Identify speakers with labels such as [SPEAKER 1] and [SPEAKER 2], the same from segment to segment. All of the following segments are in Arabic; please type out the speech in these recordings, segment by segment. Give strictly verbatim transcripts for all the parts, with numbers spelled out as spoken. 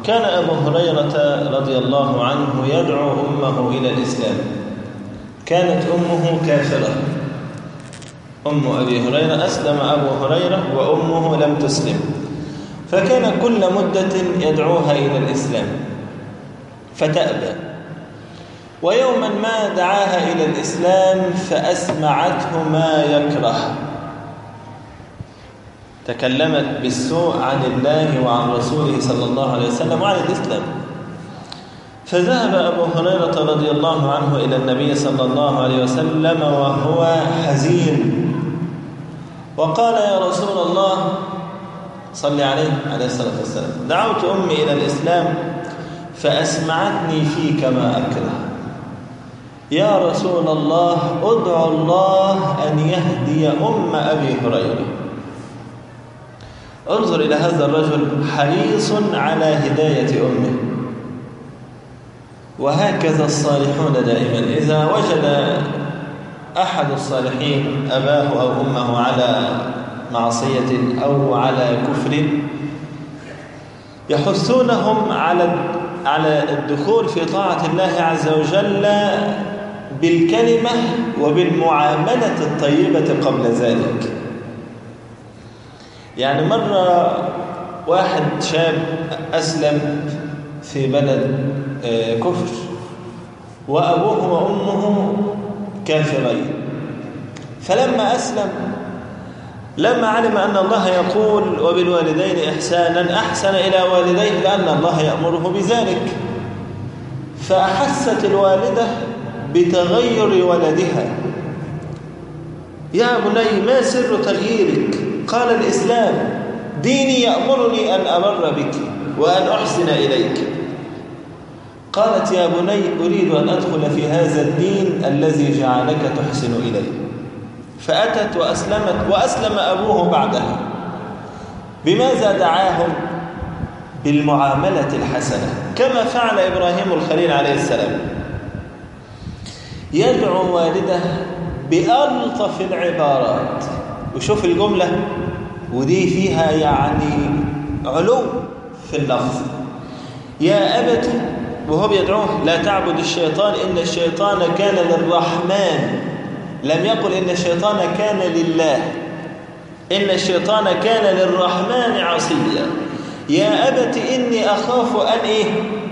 [SPEAKER 1] كان أبو هريرة رضي الله عنه يدعو أمه إلى الإسلام. كانت أمه كافرة، أم أبي هريرة. أسلم أبو هريرة وأمه لم تسلم، فكان كل مدة يدعوها إلى الإسلام فتأبى. ويوما ما دعاها إلى الإسلام فأسمعته ما يكره، تكلمت بالسوء عن الله وعن رسوله صلى الله عليه وسلم وعن الإسلام. فذهب أبو هريرة رضي الله عنه إلى النبي صلى الله عليه وسلم وهو حزين، وقال: يا رسول الله، صل عليه عليه الصلاة والسلام، دعوت أمي إلى الإسلام فأسمعتني فيك ما أكره. يا رسول الله، ادعو الله أن يهدي أم أبي هريرة. انظر إلى هذا الرجل حريص على هداية أمه. وهكذا الصالحون دائما، إذا وجد أحد الصالحين أباه أو أمه على معصية أو على كفر يحثونهم على على الدخول في طاعة الله عز وجل بالكلمة وبالمعاملة الطيبة قبل ذلك. يعني مرة واحد شاب أسلم في بلد كفر وأبوه وأمه كافرين، فلما أسلم لما علم أن الله يقول وبالوالدين إحسانا أحسن إلى والديه لأن الله يأمره بذلك، فأحست الوالدة بتغير ولدها. يا بني، ما سر تغييرك؟ قال: الإسلام، ديني يأمرني أن أبر بك وأن أحسن إليك. قالت: يا بني، أريد أن أدخل في هذا الدين الذي جعلك تحسن إليه. فأتت وأسلمت، وأسلم أبوه بعدها. بماذا دعاهم؟ بالمعاملة الحسنة، كما فعل إبراهيم الخليل عليه السلام، يدعو والده بألطف العبارات. وشوف الجملة، ودي فيها يعني علو في اللفظ. يا أبت، وهو بيدعوه: لا تعبد الشيطان إن الشيطان كان للرحمن، لم يقل إن الشيطان كان لله، إن الشيطان كان للرحمن عصيا. يا أبت إني أخاف أن إيه؟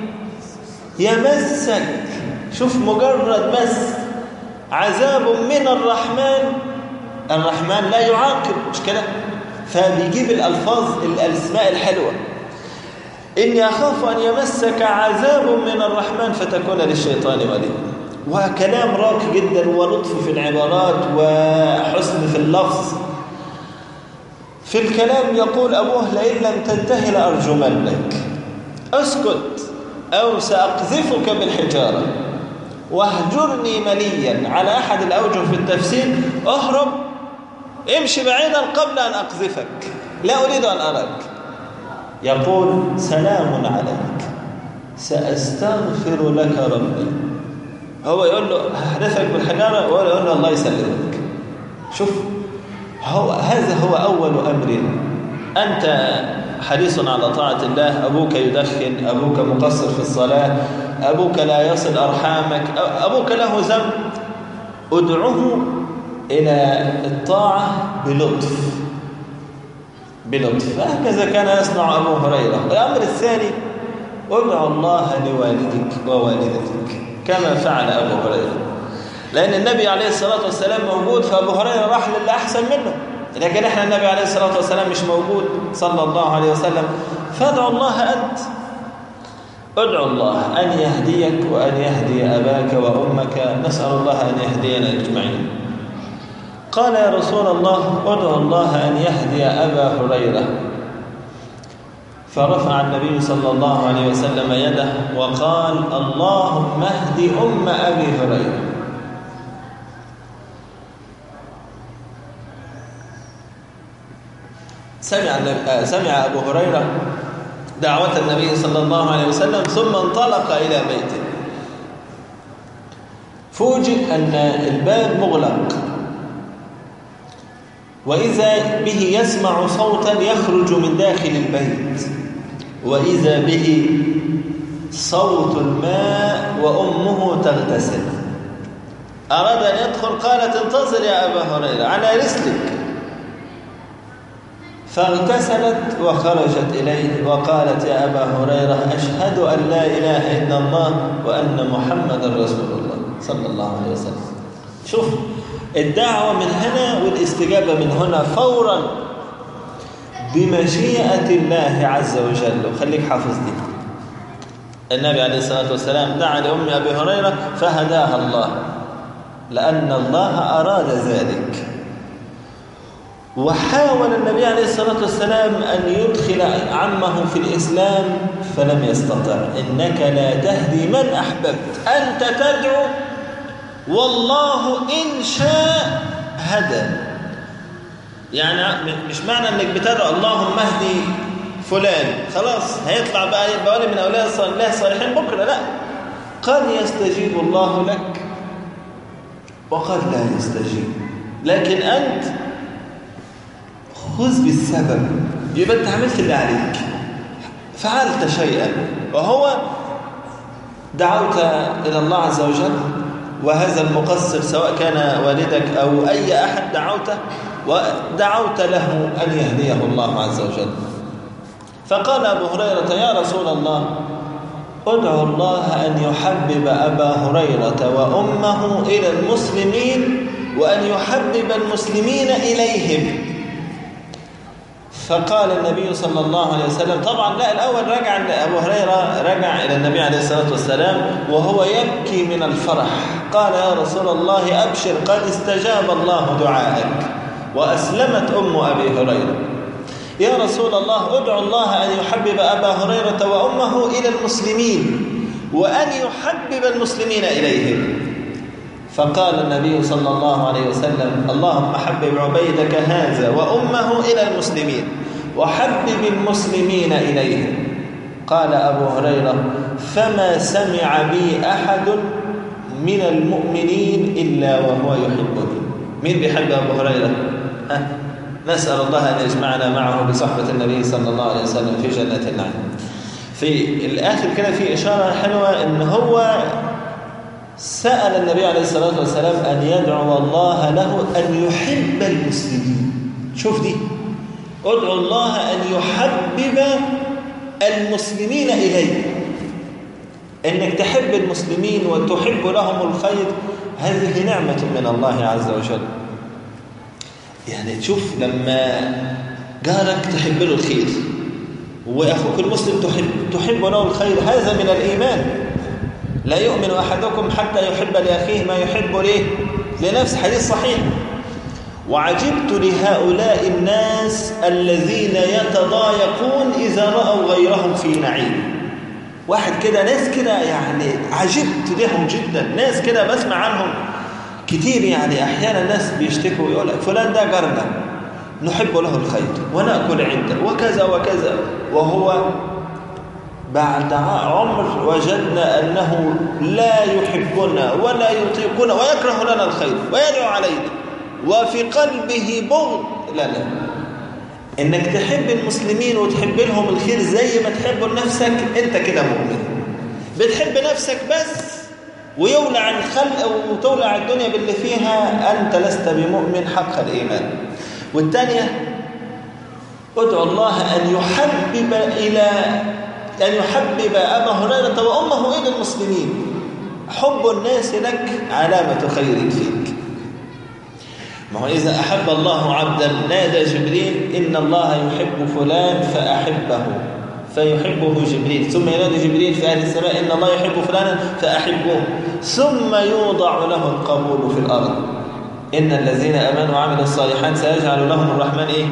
[SPEAKER 1] يمسك. شوف، مجرد مس، عذاب من الرحمن. الرحمن لا يعاقب، مش كده؟ فبيجيب الألفاظ الأسماء الحلوة. إني أخاف أن يمسك عذاب من الرحمن فتكون للشيطان وليا. وكلام راقي جدا ولطف في العبارات وحسن في اللفظ. في الكلام يقول أبوه: لئن لم تنتهي لأرجمنك، اسكت أو سأقذفك بالحجارة، واهجرني مليا. على أحد الأوجه في التفسير: اهرب، امشي بعيدا قبل أن أقذفك، لا أريد أن أراك. يقول: سلام عليك، سأستغفر لك ربي. هو يقول له: هحدثك بالحجارة، وهو يقول له: الله يسلمك. شوف، هو هذا هو أول أمر. أنت حريص على طاعة الله، أبوك يدخن، أبوك مقصر في الصلاة، أبوك لا يصل أرحامك، أبوك له ذنب، ادعوه إلى الطاعة بلطف بلطف. هكذا كان يصنع أبو هريرة. الأمر الثاني: ادعو الله لوالدك ووالدتك كما فعل أبو هريرة، لأن النبي عليه الصلاة والسلام موجود، فأبو هريرة راح للي أحسن منه، لكن إحنا النبي عليه الصلاة والسلام مش موجود صلى الله عليه وسلم. فادعو الله أنت، ادعو الله أن يهديك وأن يهدي أباك وأمك. نسأل الله أن يهدينا أجمعين. قال: يا رسول الله، ادعو الله أن يهدي أبا هريرة. فرفع النبي صلى الله عليه وسلم يده وقال: اللهم اهد أم أبي هريرة. سمع سمع أبو هريرة دعوة النبي صلى الله عليه وسلم، ثم انطلق إلى بيته. فوجئ أن الباب مغلق، وإذا به يسمع صوتا يخرج من داخل البيت، وإذا به صوت الماء وأمه تغتسل. أراد أن يدخل، قالت انتظر يا أبا هريرة على رسلك، فاغتسلت وخرجت إليه وقالت يا أبا هريرة أشهد أن لا إله إلا الله وأن محمد رسول الله صلى الله عليه وسلم. شوف الدعوة من هنا والاستجابة من هنا فورا بمشيئة الله عز وجل. وخليك حافظ دي، النبي عليه الصلاة والسلام دعا لأم أبي هريرة فهداها الله لأن الله أراد ذلك. وحاول النبي عليه الصلاة والسلام أن يدخل عمه في الإسلام فلم يستطع. إنك لا تهدي من أحببت، أنت تدعو والله إن شاء هدى. يعني مش معنى أنك بتدعو اللهم اهدي فلان خلاص هيطلع بقى يبقى ولي من أولياء الله الصالحين بكرة، لا، قد يستجيب الله لك وقد لا يستجيب، لكن أنت خذ بالسبب. يبقى أنت عملت اللي عليك، فعلت شيئا، وهو دعوت إلى الله عز وجل، وهذا المقصر سواء كان والدك أو أي أحد دعوته ودعوت له أن يهديه الله عز وجل. فقال أبو هريرة يا رسول الله ادعو الله أن يحبب أبا هريرة وأمه إلى المسلمين وأن يحبب المسلمين إليهم. فقال النبي صلى الله عليه وسلم، طبعا لا، الأول رجع أبو هريرة رجع إلى النبي عليه الصلاة والسلام وهو يبكي من الفرح، قال يا رسول الله أبشر قد استجاب الله دعاءك وأسلمت أم أبي هريرة. يا رسول الله ادعو الله أن يحبب أبا هريرة وأمه إلى المسلمين وأن يحبب المسلمين إليهم. فقال النبي صلى الله عليه وسلم اللهم حبب عبيدك هذا وأمه إلى المسلمين وحبب المسلمين إليهم. قال أبو هريرة فما سمع بي أحد من المؤمنين إلا وهو يحبني. مين بيحب أبو هريرة؟ ها؟ نسأل الله أن يجمعنا معه بصحبة النبي صلى الله عليه وسلم في جنة النعيم. في الآخر كده في إشارة حلوة إن هو سأل النبي عليه الصلاة والسلام أن يدعو الله له أن يحب المسلمين. شوف دي، ادعو الله أن يحبب المسلمين إليه، إنك تحب المسلمين وتحب لهم الخير، هذه نعمة من الله عز وجل. يعني تشوف لما جارك تحب له الخير وأخوك المسلم تحب, تحب له الخير، هذا من الإيمان. لا يؤمن أحدكم حتى يحب لأخيه ما يحب ليه لنفسه، حديث صحيح. وعجبت لهؤلاء الناس الذين يتضايقون إذا رأوا غيرهم في نعيم. واحد كده، ناس كده يعني عجبت لهم جدا، ناس كده بسمع عنهم كتير. يعني أحيانا الناس بيشتكوا ويقول لك فلان ده جارنا نحب له الخير ونأكل عنده وكذا وكذا، وهو بعد عمر وجدنا أنه لا يحبنا ولا يطيقنا ويكره لنا الخير ويدعو علينا وفي قلبه بغض. لا لا، إنك تحب المسلمين وتحب لهم الخير زي ما تحب لنفسك، أنت كده مؤمن. بتحب نفسك بس ويولع الخلق وتولع الدنيا باللي فيها، أنت لست بمؤمن حق الإيمان. والثانية ادعو الله أن يحبب إلى أن يحبب أبا هريرة وأمه إلى المسلمين. حب الناس لك علامة خير فيك. ما هو إذا أحب الله عبدا نادى جبريل إن الله يحب فلان فأحبه، فيحبه جبريل، ثم ينادي جبريل في أهل السماء إن الله يحب فلانا فأحبوه، ثم يوضع له القبول في الأرض إن الذين آمنوا وعملوا الصالحات سيجعل لهم الرحمن إيه؟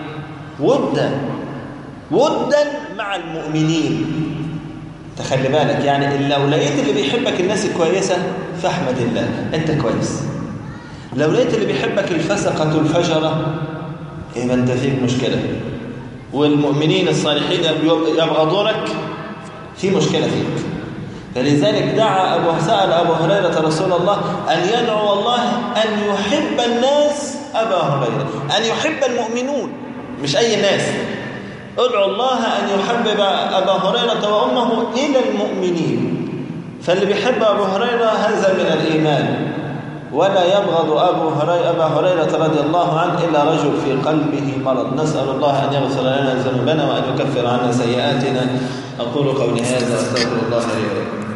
[SPEAKER 1] ودا ودا مع المؤمنين. تخلي بالك، يعني لو لقيت اللي بيحبك الناس الكويسة فاحمد الله أنت كويس. لو لقيت اللي بيحبك الفسقة الفجرة يبقى أنت فيك مشكلة، والمؤمنين الصالحين يبغضونك في مشكلة فيك. فلذلك دعا أبو سأل أبو هريرة رسول الله أن يدعو الله أن يحب الناس أبا هريرة، أن يحب المؤمنون، مش أي ناس. ادعوا الله أن يحبب أبا هريرة وأمه إلى المؤمنين. فاللي بيحب أبو هريرة هذا من الإيمان. ولا يبغض أبو هريرة أبا هريرة رضي الله عنه إلا رجل في قلبه مرض. نسأل الله أن يغفر لنا ذنوبنا وأن يكفر عنا سيئاتنا. أقول قولي هذا وأستغفر الله لي ولكم.